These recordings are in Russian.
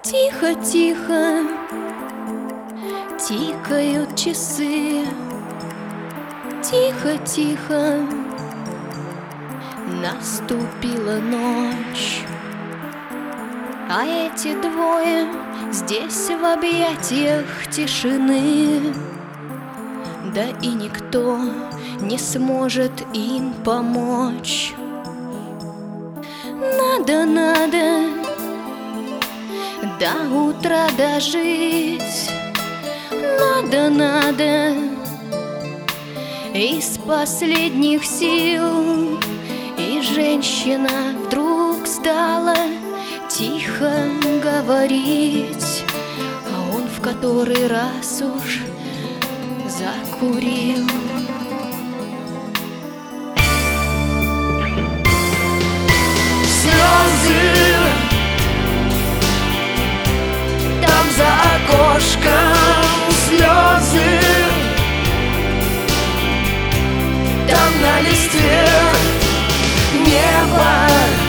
Тихо-тихо тикают часы, тихо-тихо наступила ночь, а эти двое здесь в объятиях тишины. Да и никто не сможет им помочь. Надо до утра дожить. Надо из последних сил. И женщина вдруг стала тихо говорить, а он в который раз уж закурил. Слезы там за окошком, слезы там на листе. Небо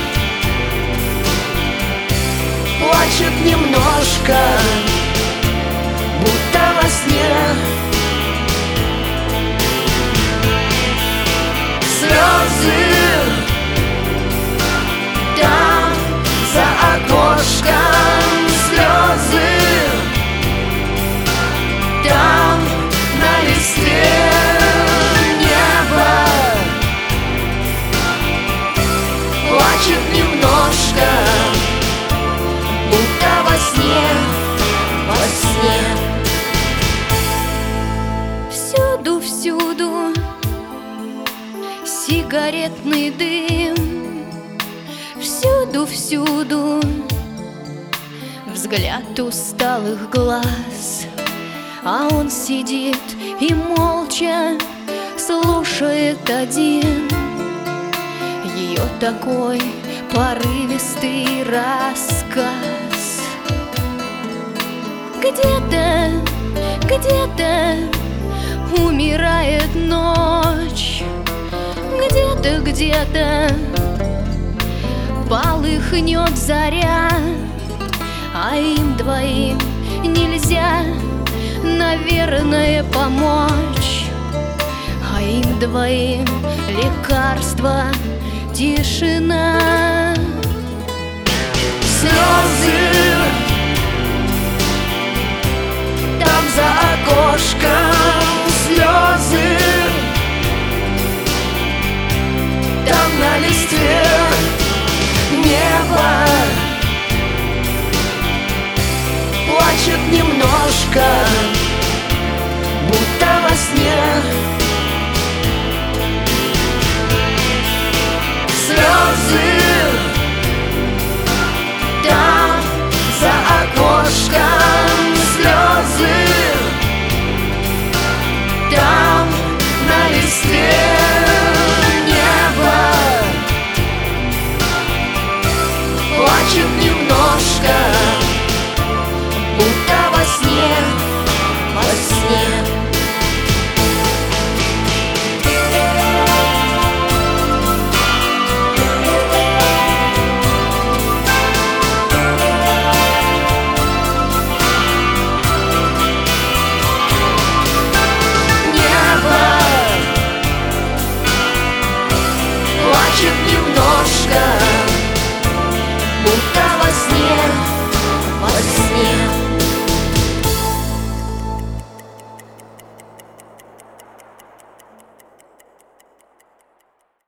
плачет немножко, будто во сне. Слезы там за окошком, слезы там на листе. Небо плачет немножко, будто во сне, во сне. Всюду сигаретный дым, всюду взгляд усталых глаз, а он сидит и молча слушает один ее такой порывистый рассказ. Где-то умирает ночь, где-то полыхнет заря, а им двоим нельзя, наверное, помочь, а им двоим лекарство — тишина. Слезы там за окошком, слезы там на листе. Небо плачет немножко,